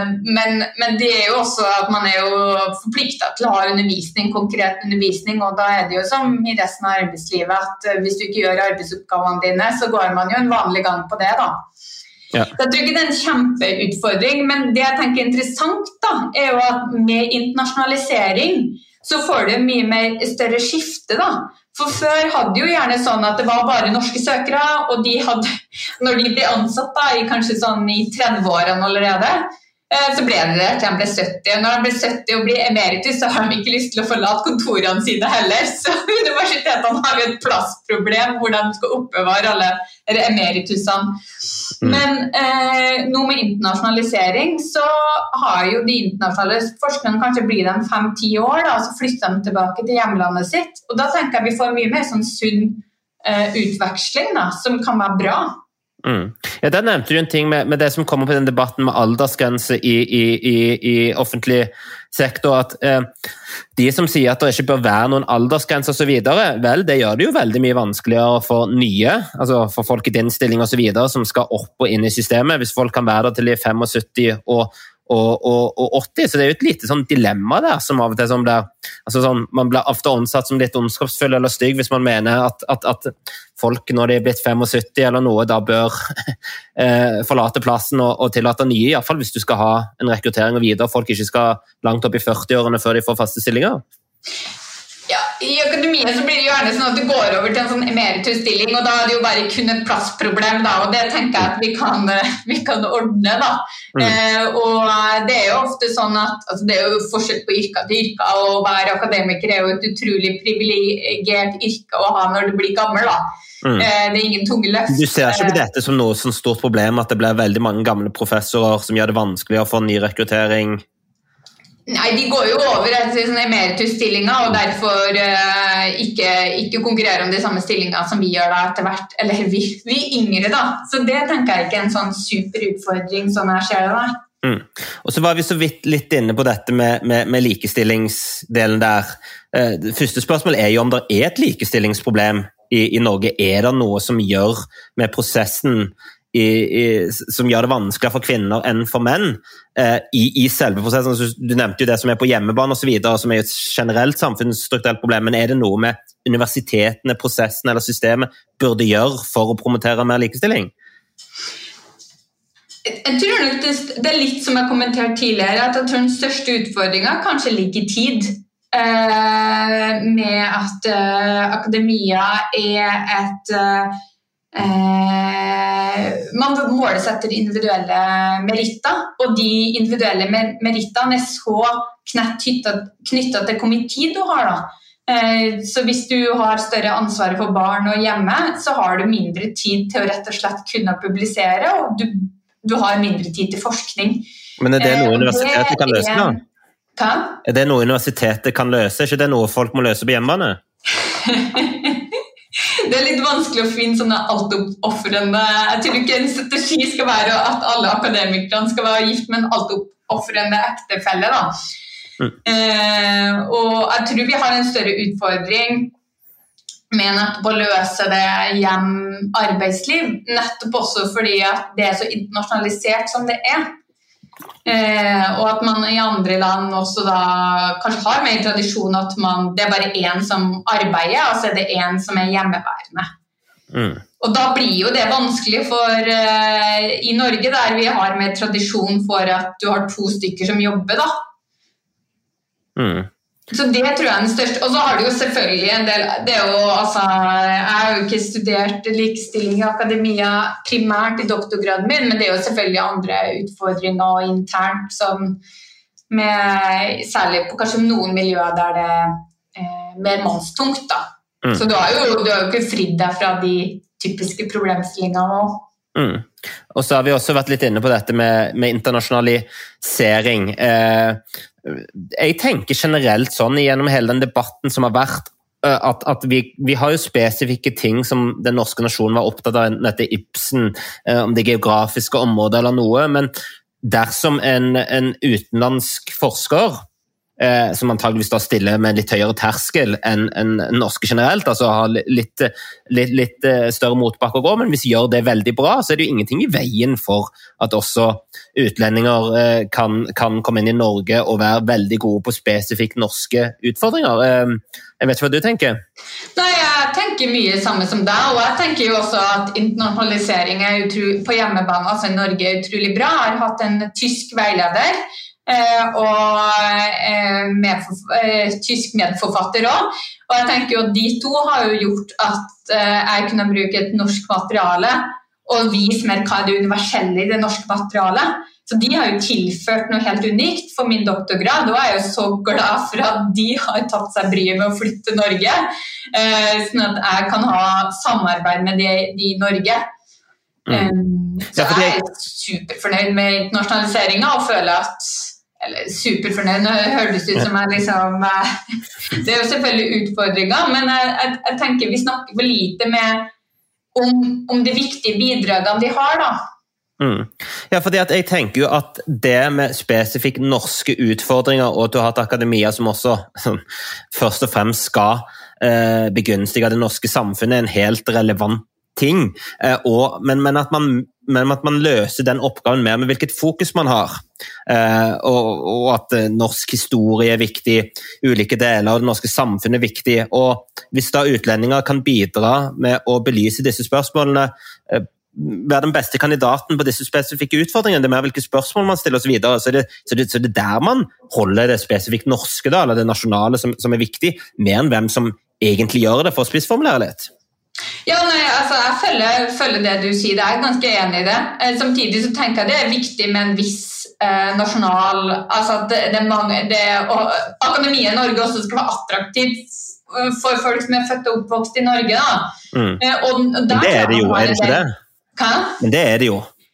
Men det er jo også at man er jo forpliktet til å ha undervisning, konkret undervisning, og da er det jo som i resten av arbeidslivet at hvis du ikke gjør arbeidsoppgavene dine, så går man jo en vanlig gang på det da. Ja. Så jeg tror ikke det er en kjempeutfordring, men det jeg tenker er interessant da, er jo at med internasjonalisering så får du mye mer større skifte da. For før hadde jo gjerne sånn at det var bare norske søkere, og de hadde, når de ble ansatt da, kanskje sånn i 30-årene allerede, så ble det til de ble 70. Når de ble 70 og blir emeritus, så har de ikke lyst til å forlate kontorene sine heller. Så universitetene har jo et plassproblem hvor de skal oppbevare alle emeritusene. Men nå med internasjonalisering så har jo de internasjonale forskerne kanskje blir dem 5-10 år, da, og så flytter de tilbake til hjemlandet sitt. Og da tenker jeg vi får mye mer sånn sunn utveksling da, som kan være bra. Ja, der nevnte du en ting med det som kommer på den debatten med aldersgrense i offentlig sektor, at de som sier at det ikke bør være noen aldersgrense og så videre, vel, det gjør det jo veldig mye vanskeligere for nye, altså for folk i din stilling og så videre, som skal opp og inn i systemet, hvis folk kan være der til de 75 og 80, så det er jo et lite sånn dilemma der, som av og til som blir, altså sånn, man blir ofte ansatt som litt ondskapsfull eller stygg hvis man mener at folk når de er blitt 75 eller noe, da bør forlate plassen og tillate nye, i hvert fall hvis du skal ha en rekruttering og videre, folk ikke skal langt opp i 40-årene før de får faste stillinger. Ja, i akademiet så blir det jo gjerne sånn at du går over til en sånn emeritus-stilling, og da er det jo bare kun et plassproblem da, og det tenker jeg at vi kan ordne da. Og det er jo ofte sånn at, altså det er jo forskjell på yrke til yrke, og å være akademiker er jo et utrolig privilegert yrke å ha når du blir gammel da. Det er ingen tunge løft. Du ser ikke dette som noe sånn stort problem, at det blir veldig mange gamle professorer som gjør det vanskeligere for ny rekruttering? Nei, de går jo over til sånne emeritus-stillinger, og derfor ikke konkurrerer om de samme stillingene som vi gjør da etter hvert, eller vi yngre da. Så det tenker jeg ikke er en sånn super utfordring som jeg ser det da. Og så var vi så vidt litt inne på dette med likestillingsdelen der. Det første spørsmålet er jo om det er et likestillingsproblem i Norge. Er det noe som gjør med prosessen som gjør det vanskeligere for kvinner enn for menn i selve prosessen? Du nevnte jo det som er på hjemmebane og så videre, som er et generelt samfunnsstrukturelt problem, men er det noe med universitetene, prosessen eller systemet burde gjøre for å promotere mer likestilling? Jeg tror nok det er litt som jeg kommenterte tidligere, at jeg tror den største utfordringen kanskje ligger i tid, med at akademia er et man måles etter individuelle meritter, og de individuelle merittene er så knyttet til hvor mye tid du har da. Så hvis du har større ansvar for barn og hjemme, så har du mindre tid til å rett og slett kunne publisere, og du har mindre tid til forskning. Men er det noe universitetet kan løse da? Hva? Er det noe universitetet kan løse? Er ikke det noe folk må løse på hjemmebane? Det er litt vanskelig å finne sånne altoppofrende. Jeg tror ikke en strategi skal være at alle akademikerne skal være gift med en altoppofrende ektefelle da. Og jeg tror vi har en større utfordring med nettopp å løse det hjem-arbeidsliv, nettopp også fordi at det er så internasjonalisert som det er. Og at man i andre land også da kanskje har mer tradisjon at det er bare en som arbeider, og så er det en som er hjemmeværende. Og da blir jo det vanskelig for i Norge der vi har mer tradisjon for at du har 2 stykker som jobber da. Så det tror jeg er den største. Og så har du jo selvfølgelig en del, det er jo, altså, jeg har jo ikke studert likestilling i akademia primært i doktorgraden min, men det er jo selvfølgelig andre utfordringer internt, som særlig på kanskje noen miljøer der det er mer mannstungt da. Så du har jo ikke fridd deg fra de typiske problemstillingene også. Og så har vi også vært litt inne på dette med internasjonalisering. Jeg tenker generelt sånn gjennom hele den debatten som har vært, at vi har jo spesifikke ting som den norske nasjonen var opptatt av, dette Ibsen, om det geografiske området eller noe, men dersom en utenlandsk forsker som antageligvis da stiller med litt høyere terskel enn norske generelt, altså har litt større motbakke å gå, men hvis de gjør det veldig bra, så er det jo ingenting i veien for at også utlendinger kan komme inn i Norge og være veldig gode på spesifikt norske utfordringer. Jeg vet ikke hva du tenker? Nei, jeg tenker mye samme som deg, og jeg tenker jo også at internasjonalisering på hjemmebane, altså i Norge, er utrolig bra. Jeg har hatt en tysk veileder, og tysk medforfatter også. Og jeg tenker jo at de 2 har jo gjort at jeg kunne bruke et norsk materiale og vise mer hva er det universelle i det norske materialet. Så de har jo tilført noe helt unikt for min doktorgrad, og jeg er jo så glad for at de har tatt seg bryet med å flytte til Norge, sånn at jeg kan ha samarbeid med de i Norge. Så jeg er superfornøyd med internasjonaliseringen og føler at superfornøyd, nå høres det ut som jeg liksom det er jo selvfølgelig utfordringer, men jeg tenker vi snakker for lite om de viktige bidragene de har da. Ja, fordi at jeg tenker jo at det med spesifikt norske utfordringer, og at du har hatt akademia som også først og fremst skal begunstige det norske samfunnet, er en helt relevant ting, men at man løser den oppgaven mer med hvilket fokus man har, og at norsk historie er viktig, ulike deler av det norske samfunnet er viktig, og hvis da utlendinger kan bidra med å belyse disse spørsmålene, være den beste kandidaten på disse spesifikke utfordringene, det er mer hvilke spørsmål man stiller og så videre, så det der man holder det spesifikt norske da, eller det nasjonale som er viktig, mer enn hvem som egentlig gjør det, for å spissformulere litt. Ja, nei, altså jeg følger det du sier, jeg er ganske enig i det. Samtidig så tenker jeg det er viktig med en viss nasjonal, altså at akademia i Norge også skal være attraktivt for folk som er født og oppvokst i Norge da. Og der, det er det jo, er det ikke det? Hva? Men det er det jo.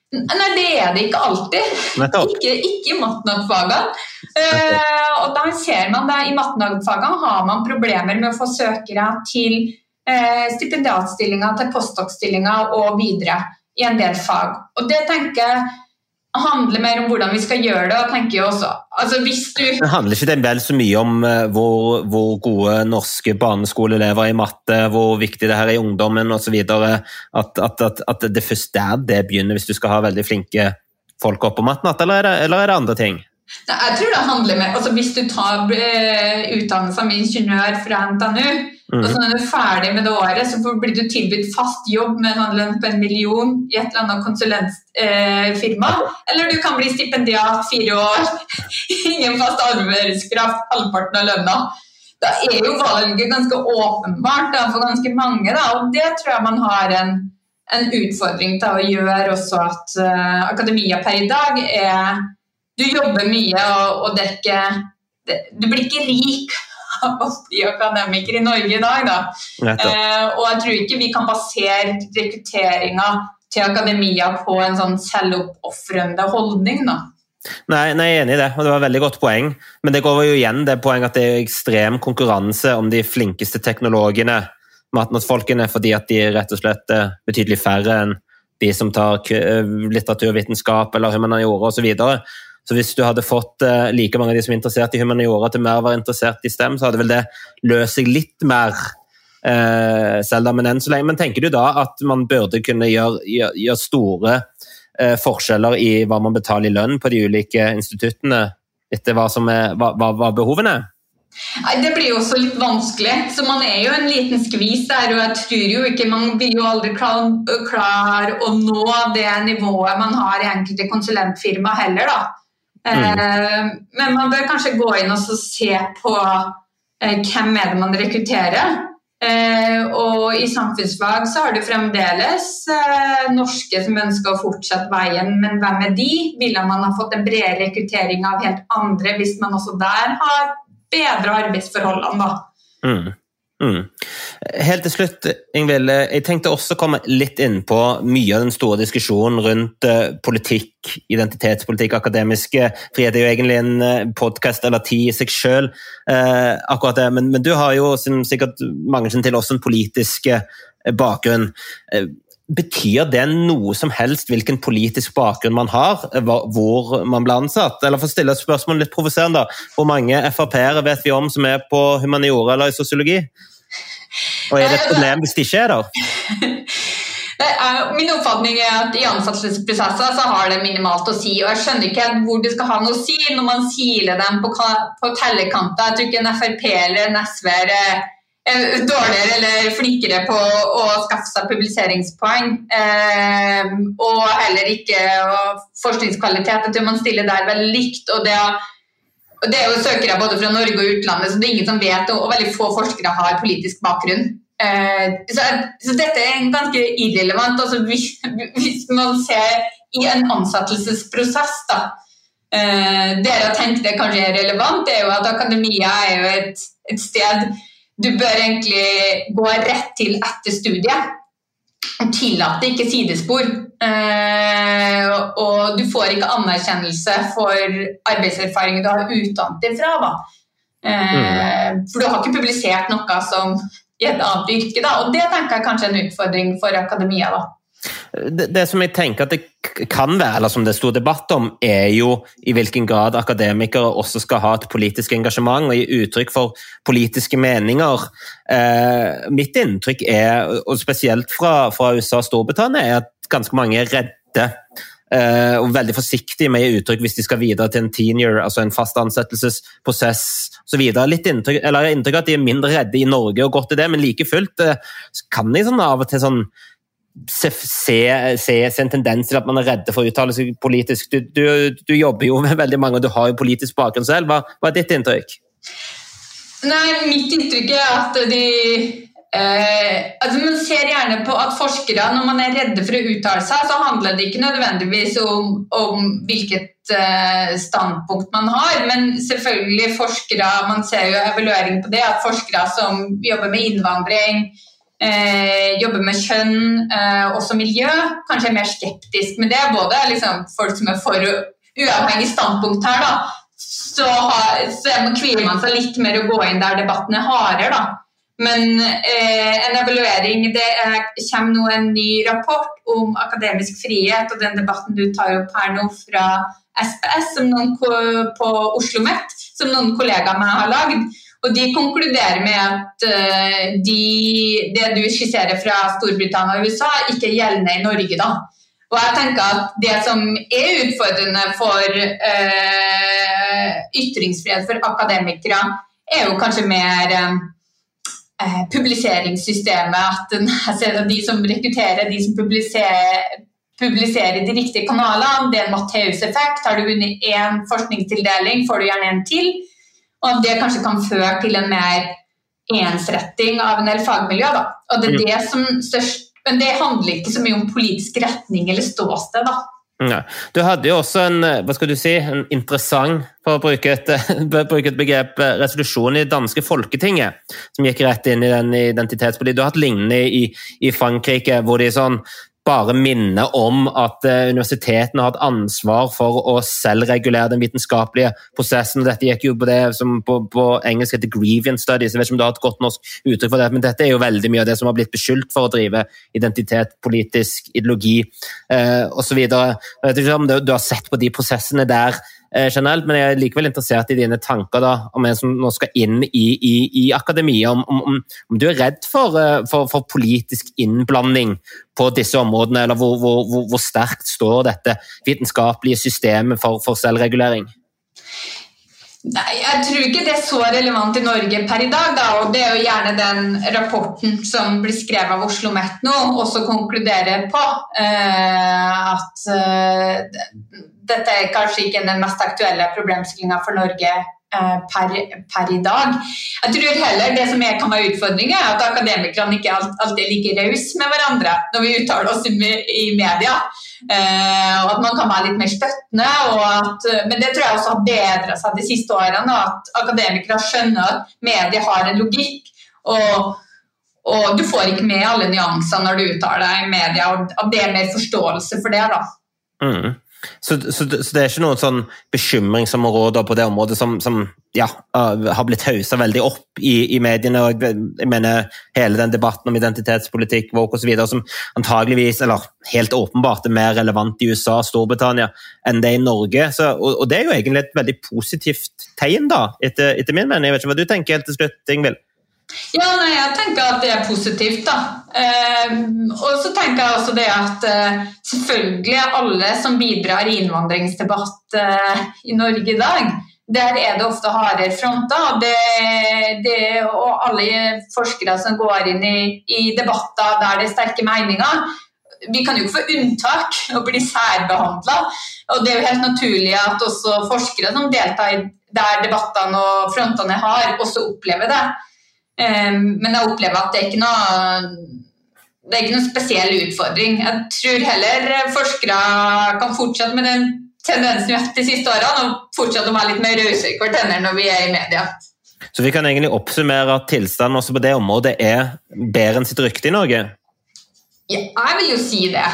Nei, det det ikke alltid. Ikke I mattenagfagene. Og da ser man det, I mattenagfagene har man problemer med å få søkere til stipendiatstillinger, til postdoc-stillinger og videre I en del fag. Og det tenker jeg handler mer om hvordan vi skal gjøre det, og tenker jeg også. Altså, hvis du... Det handler ikke det vel så mye om hvor gode norske barneskoleelever I matte, hvor viktig det her I ungdommen og så videre, at det først det begynner hvis du skal ha veldig flinke folk opp på matten, eller det andre ting? Jeg tror det handler med, altså hvis du tar utdannelse som ingeniør fra NTNU, og så når du ferdig med det året, så blir du tilbudt fast jobb med en lønn på 1 million I et eller annet konsulentfirma, eller du kan bli stipendiat 4 år, ingen fast arbeidskraft, halvparten av lønna. Da jo valget ganske åpenbart da, for ganske mange, da, og det tror jeg man har en utfordring til å gjøre også at akademia per I dag du jobber mye, og du blir ikke rik av å bli akademiker I Norge I dag. Da. Og jeg tror ikke vi kan basere rekrutteringen til akademia på en sånn selvoppofrende holdning. Da. Nei, jeg enig I det, og det var et veldig godt poeng. Men det går jo igjen det poeng at det ekstrem konkurranse om de flinkeste teknologene, matematikfolkene, fordi at de rett og slett betydelig færre enn de som tar litteraturvitenskap eller humaniora og så videre. Så hvis du hadde fått like mange av de som interessert I humaniora til mer å være interessert I STEM, så hadde vel det løst seg litt mer selv da, men enn så lenge. Men tenker du da at man burde kunne gjøre store forskjeller I hva man betaler I lønn på de ulike instituttene etter hva behovene Nei, det blir jo også litt vanskelig, så man jo en liten skvis der, og jeg tror jo ikke, man blir jo aldri klar å nå det nivået man har I enkelte konsulentfirma heller da. Men man bør kanskje gå inn og se på hvem det man rekrutterer. Og I samfunnsfag så har du fremdeles norske som ønsker å fortsette veien, men hvem de? Ville man ha fått en bred rekruttering av helt andre hvis man også der har bedre arbeidsforholdene da? Helt til slutt, Ingvild, jeg tenkte også komme litt inn på mye av den store diskusjonen rundt politikk, identitetspolitikk, akademiske frihet jo egentlig en podcast eller 10 I seg selv, akkurat det, men du har jo sikkert mange til også en politisk bakgrunn. Betyr det noe som helst hvilken politisk bakgrunn man har, hvor man blir ansatt? Eller for å stille et spørsmål litt provoserende da, hvor mange FrP-ere vet vi om som på humaniora eller I sosiologi? Og det et problem hvis de ikke der? Min oppfatning at I ansettelsesprosesser så har det minimalt å si, og jeg skjønner ikke hvor det skal ha noe å si når man siler dem på tellekanter. Jeg tror ikke en FrP eller en SV dårligere eller flinkere på å skaffe seg publiseringspoeng, og heller ikke forskningskvalitet. Jeg tror man stiller der veldig likt, og det jo søkere både fra Norge og utlandet, så det ingen som vet, og veldig få forskere har politisk bakgrunn. Så dette en ganske irrelevant, altså hvis man ser I en ansettelsesprosess da, det å tenke det kanskje relevant, det jo at akademia jo et sted du bør egentlig gå rett til etter studiet og tillate ikke sidespor, og du får ikke anerkjennelse for arbeidserfaringen du har utdannet fra da. For du har ikke publisert noe som I et annet yrke da, og det tenker jeg kanskje en utfordring for akademia da. Det som jeg tenker at det kan være, eller som det stor debatt om, jo I hvilken grad akademikere også skal ha et politisk engasjement og gi uttrykk for politiske meninger. Mitt inntrykk og spesielt fra USA og Storbritannia, at ganske mange redde og veldig forsiktige med å gi uttrykk hvis de skal videre til en tenure, altså en fast ansettelsesprosess og så videre. Litt inntrykk at de mindre redde I Norge og godt til det, men like fullt kan de sånn av og til sånn se en tendens til at man redde for å uttale seg politisk. Du jobber jo med veldig mange, og du har jo politisk bakgrunn selv. Hva ditt inntrykk? Nei, mitt inntrykk at altså man ser gjerne på at forskere, når man redde for å uttale seg, så handler det ikke nødvendigvis om hvilket standpunkt man har, men selvfølgelig forskere, man ser jo evaluering på det, at forskere som jobber med innvandring, jobber med kjønn, også miljø, kanskje mer skeptisk, men det både liksom, folk som for uavhengig standpunkt her da, så kvier man seg litt mer å gå inn der debatten hardere da. Men en evaluering, det kommer nå en ny rapport om akademisk frihet, og den debatten du tar opp her nå fra SPS som på Oslo Met, som noen kollegaer med har laget, og de konkluderer med at det du skisserer fra Storbritannia og USA ikke gjeldende i Norge da. Og jeg tenker at det som utfordrende for ytringsfrihet for akademikere jo kanskje mer publiseringssystemet, at de som rekrutterer, de som publiserer de riktige kanalene, det Matteus-effekt, har du vunnet en forskningstildeling, får du gjerne en til, og det kanskje kan føre til en mer ensretting av en del fagmiljø da. Og det det som størst, men det handler ikke så mye om politisk retning eller ståsted da. Ja. Du hadde jo også en interessant, for å bruke et begrep, resolusjon i danske Folketinget, som gikk rett inn i den identitetspolitikken. Du har hatt lignende i Frankrike, hvor de bare minner om at universitetene har et ansvar for å selvregulere den vitenskapelige prosessen, og dette gikk jo på det som på engelsk heter grievance studies. Jeg vet ikke om du har et godt norsk uttrykk for det, men dette jo veldig mye av det som har blitt beskyldt for å drive identitet, politisk ideologi og så videre. Jeg vet ikke om du har sett på de prosessene der generelt, men jeg likevel interessert i dine tanker da, om en som nå skal inn i akademia, om du redd for politisk innblanding på disse områdene, eller hvor sterkt står dette vitenskapelige systemet for selvregulering? Nei, jeg tror ikke det så relevant i Norge per i dag da, og det jo gjerne den rapporten som blir skrevet av Oslo Met nå, også konkluderer på at dette kanskje ikke den mest aktuelle problemstillingen for Norge per i dag. Jeg tror heller det som kan være utfordringen at akademikerne ikke alltid er like raus med hverandre når vi uttaler oss i media, og at man kan være litt mer støttende, men det tror jeg også har bedret seg de siste årene, at akademikere skjønner at media har en logikk, og du får ikke med alle nyanser når du uttaler deg i media, og det mer forståelse for det da. Så det ikke noen sånn bekymringsområder på det området som har blitt hauset veldig opp i mediene, og jeg mener hele den debatten om identitetspolitikk, woke og så videre, som antageligvis, eller helt åpenbart mer relevant i USA og Storbritannia enn det i Norge, og det jo egentlig et veldig positivt tegn da, etter min mening. Jeg vet ikke hva du tenker helt til slutt, Ingvild? Ja, nei, jeg tenker at det positivt da. Og så tenker jeg også det at selvfølgelig alle som bidrar i innvandringsdebatt i Norge i dag, der det ofte hardere fronter, og alle forskere som går inn i debatter der det sterke meninger, vi kan jo ikke få unntak og bli særbehandlet, og det jo helt naturlig at også forskere som deltar der debattene og frontene har, også opplever det. Men jeg opplever at det ikke noe spesiell utfordring. Jeg tror heller forskere kan fortsette med den tendensen vi har hatt de siste årene, og fortsette å være litt mer rause i hverandre når vi i media. Så vi kan egentlig oppsummere at tilstanden også på det området bedre enn sitt rykte i Norge? Ja, jeg vil jo si det.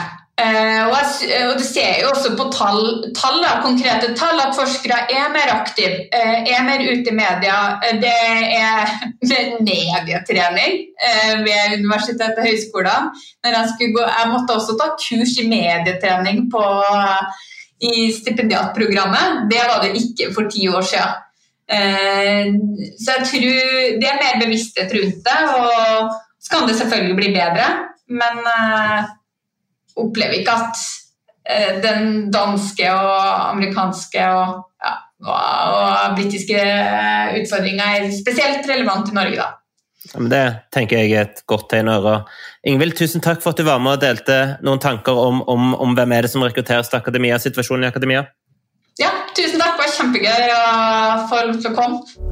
Og det ser jo også på konkrete tall, at forskere mer aktive, mer ute i media. Det med medietrening ved universitetet og høyskolen. Jeg måtte også ta kurs i medietrening i stipendiatprogrammet. Det var det ikke for 10 år siden. Så jeg tror det mer bevissthet rundt det, og så kan det selvfølgelig bli bedre, men opplever ikke at den danske og amerikanske og britiske utfordringer spesielt relevant i Norge da. Ja, men det tenker jeg et godt tegn å høre. Ingvild, tusen takk for at du var med og delte noen tanker om hvem det som rekrutteres til akademia, situasjonen i akademia. Ja, tusen takk, det var kjempegøy å få lov til å komme.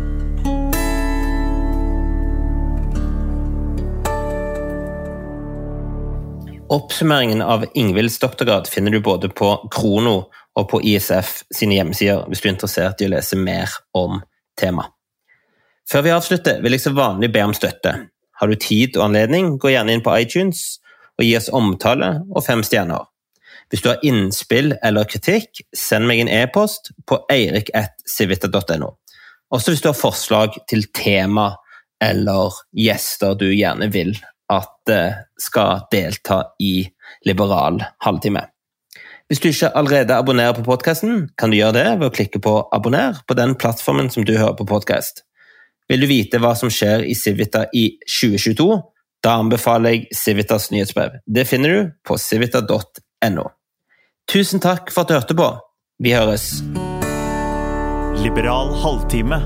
Oppsummeringen av Ingvilds doktorgrad finner du både på Krono og på ISF sine hjemmesider, hvis du er interessert i å lese mer om temaet. Før vi avslutter, vil jeg så vanlig be om støtte. Har du tid og anledning, gå gjerne inn på iTunes og gi oss omtale og 5 stjerner. Hvis du har innspill eller kritikk, send meg en e-post på eirik@civita.no. Også hvis du har forslag til tema eller gjester du gjerne vil at skal delta i Liberal halvtime. Hvis du ikke allerede abonnerer på podcasten, kan du gjøre det ved å klikke på abonner på den plattformen som du hører på podcast. Vil du vite hva som skjer i Civita i 2022? Da anbefaler jeg Civitas nyhetsbrev. Det finner du på civita.no. Tusen takk for at du hørte på. Vi høres. Liberal halvtime.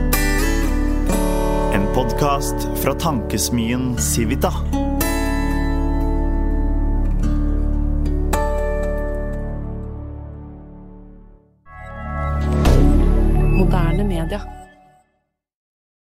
En podcast fra tankesmien Civita. Moderne media.